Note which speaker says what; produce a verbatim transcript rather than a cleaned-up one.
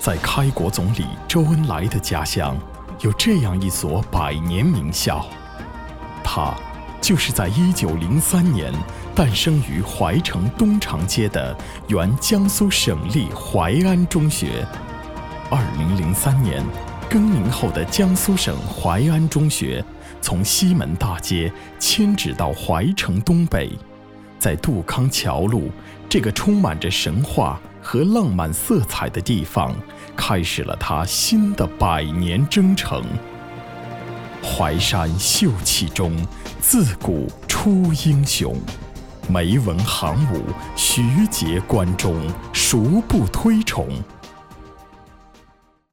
Speaker 1: 在开国总理周恩来的家乡，有这样一所百年名校，它就是在一九零三年诞生于怀城东长街的原江苏省立淮安中学。二零零三年，更名后的江苏省淮安中学从西门大街迁址到怀城东北，在杜康桥路这个充满着神话和浪漫色彩的地方，开始了它新的百年征程。淮山秀气中，自古出英雄。梅文行武，徐节关中，孰不推崇？